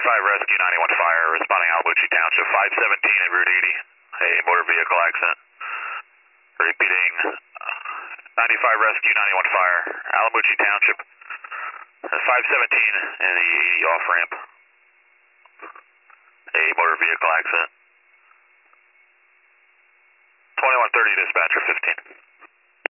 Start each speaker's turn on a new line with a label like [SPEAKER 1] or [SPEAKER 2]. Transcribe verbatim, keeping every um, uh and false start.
[SPEAKER 1] ninety-five Rescue, ninety-one Fire, responding Alamucci Township, five seventeen en Route eighty, a motor vehicle accident. Repeating, ninety-five Rescue, ninety-one Fire, Alamucci Township, five seventeen in the eighty off-ramp, a motor vehicle accident. twenty-one thirty dispatcher, fifteen.